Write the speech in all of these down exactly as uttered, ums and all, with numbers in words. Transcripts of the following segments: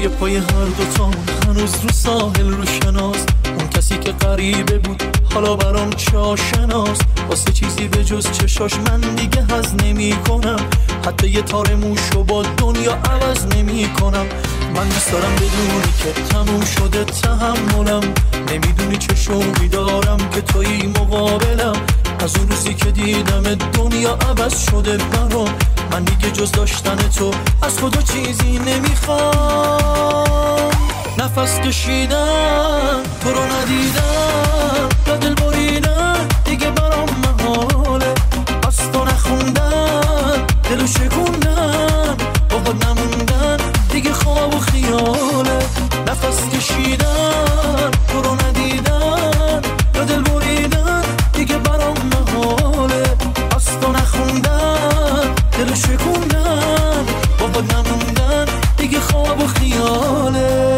جای پای هر دوتامون هنوز رو ساحل رو شناس. اون کسی که غریبه بود حالا برام چه آشناست. واسه چیزی به جز چشاش من دیگه هضم نمی کنم. حتی یه تار موشو با دنیا عوض نمی کنم. من دوست دارم بدونی که تموم شده تحملم. نمیدونی چه شوقی دارم که تویی مقابلم. از اون روزی که دیدم دنیا عوض شده برام. من دیگه جز داشتن تو از خدا چیزی نمیخوام. نفس کشیدن تو رو ندیدم، یا دل بریدن دیگه برام محاله. از تو نخوندن دلو شکوندن، باهات نموندن دیگه خواب و خیاله. نفس کشیدن تو رو ندیدن، یا دل بریدن دیگه برام محاله. از تو نخوندن دلو شکوندن، باهات نموندن دیگه خواب و خیاله.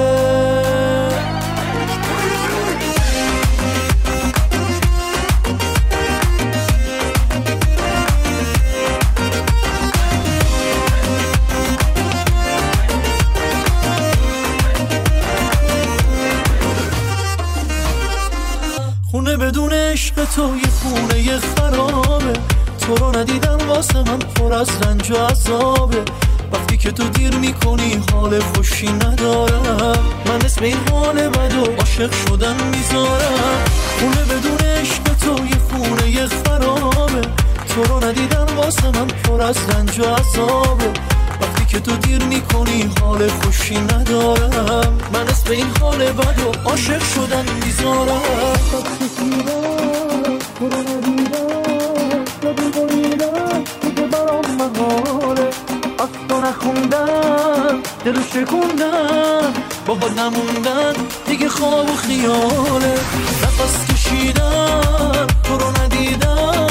خونه بدون عشق تو یه خونه خرابه. تو رو ندیدم واسه من پر از رنج و عذابه. وقتی که تو دیر میکنی حال خوشی ندارم. من اسم این حال بد و عاشق شدن میذارم. خونه بدون عشق تو یه خونه خرابه. تو رو ندیدم واسه من پر از رنج و عذابه. وقتی که تو دیر میکنی حال خوشی ندارم. من اسم این حال بد و عاشق شدن میذارم. تو رو ندیدم یا دل بریدم دیگه برام محاله. از تو نخوندن دلو شکوندن، باهات نموندن دیگه خواب و خیاله. نفس کشیدن تو رو ندیدم،